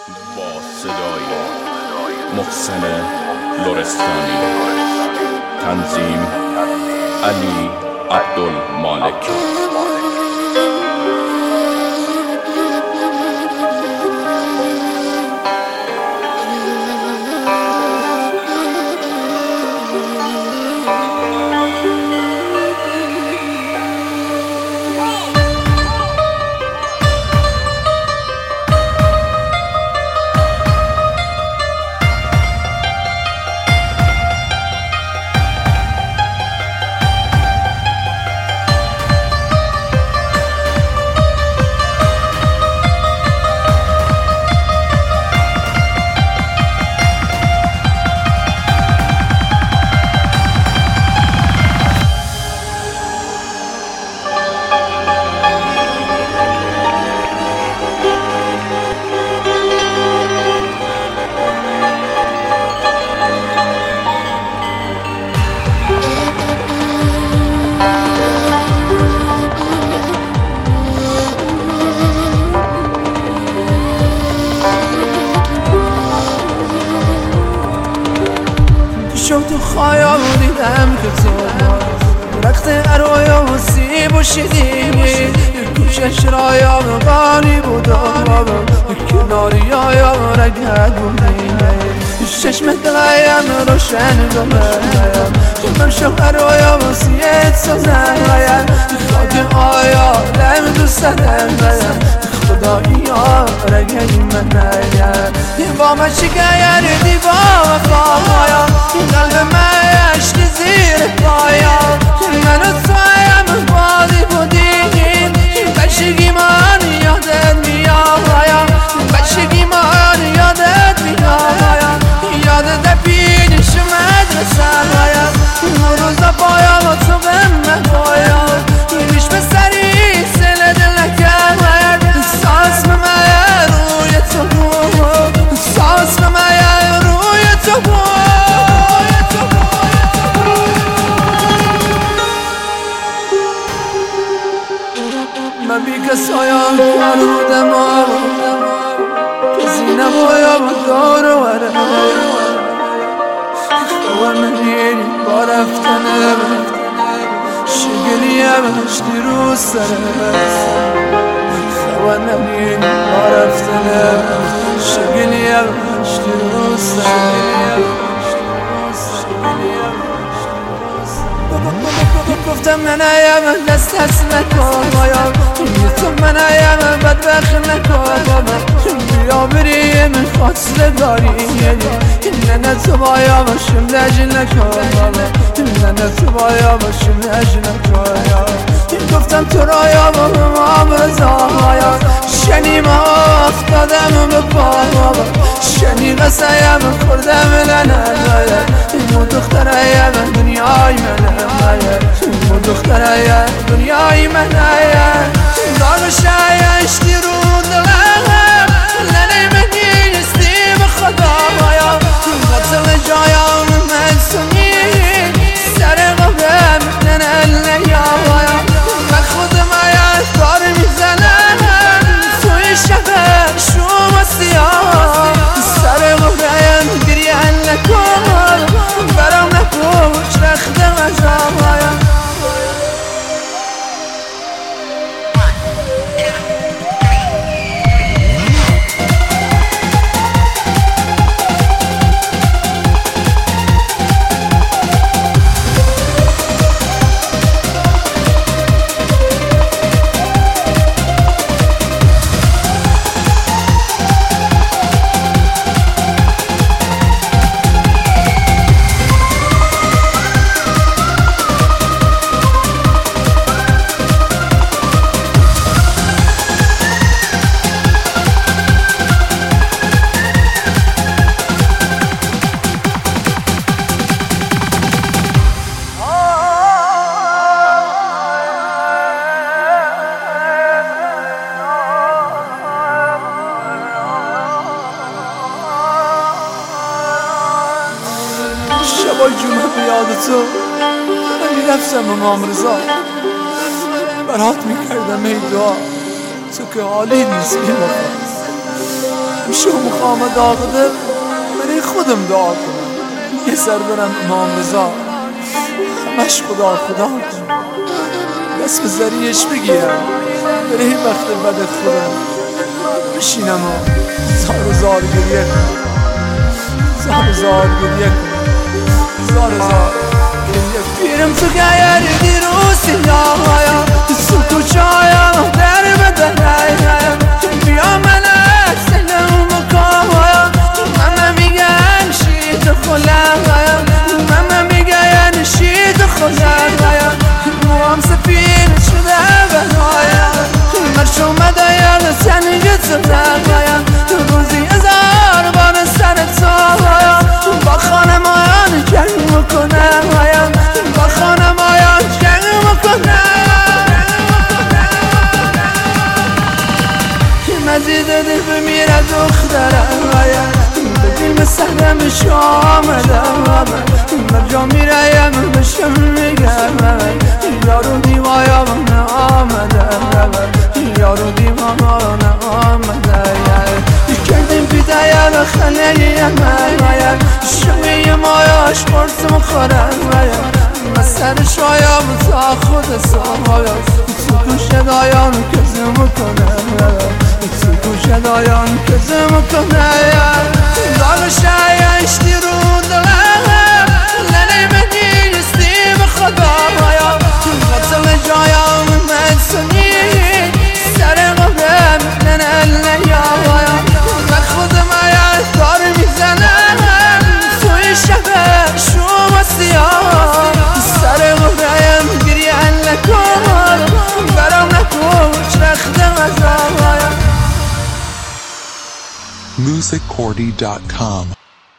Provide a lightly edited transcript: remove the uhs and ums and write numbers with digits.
با صدای محسن لرستانی، تنظیم علی عبدالمالک. تو خیال دیدم که تو رخت ارویا و سیب و شدیدی کوشش رایا و غاری بود کناری آیا رگت بودی چشم دلایم روشن گمرایم من شوهر رویا و سیت سازم خاک آیا لم دوست دارم خدایا رگی من نیم با من شکر دیبا و خواهایا قلب من عشق زیر پایا من و تویم بادی بودیم بچگی من یادت میایا بچگی من یادت میایا یادت پیش مدرسه هایا روزا پایا و تو به من پایا میش به سری سل دلکم ساس به من روی تو بود ساس به من روی تو بود من بی کسایا کرودم کسی نبایا با دار و وره خواه منیری با رفتنم شگلیم اشتی رو سرم خواه منیری با رفتنم شگلیم اشتی رو سرم گفتم من ایم دست نکن بایا تو من ایم بدبخت نکن بیا بریم خواستگاری نه تو بایا باشم لج نکن نه تو بایا باشم لج نکن گفتم تو رایا با هم رضایا شنی ما افتادم به پا شنی قصایم خوردم لنه مو دخترایم دنیای منه مو دخترایم دنیای منه دار شایشتی رو دلم لنه منی نیستی به خدایا قتل جایان من سنی سر قبرم تنه لیایا من خودم آید دار میزنم توی شبه شوم سیاه سر قبرم گریان نکن برام نپوش رخت مجاوایا شبای جمعه بیاد تو ولی رفتم امام رضا برات میکردم ای دعا تو که حالی نیست میشه مقام داغده برای خودم دعا کنم، یه سر برم امام رضا همش خدا کنم، دست به ذریعش بگیرم برای وقت بد خودم بشینم و زار و زار گریه کنم، زار و زار گریه کنم، زار و زار گریه کنم. پیرم تو گیر دیروز یاهایا سوتو چایا در بدنایا بیا ملک سلام مکایا ماما میگن شید خلایا ماما میگن شید خلایا موام سفین شده بنایا مرش اومده یا سنگت زدایا روزی هزار بار سرت سایا با خانمایان جنگ میکنه با خانمایان جنگ میکنه مزید دل بمیره دخترم ببین به سهرمش آمدم مرجا میریم بشم میگم یارو دیوایا من آمدم یارو دیوایا من آمدم کردیم بیدایا و خلیه من شمی مایاش قرصم خورم من سر شایم تا خود سایا تو گوش دایان کزم کنم تو گوش دایان کزم کنم داغ شایش دیرون دلم لنه منی استی به خدایا قتل جایم مدسنی سر قبرم لنه لیایا من خودم آیا دار میزنم توی شبه شما سیاه سر قبرم گریه لکن برام نکوش رختم از آیا musiccordy.com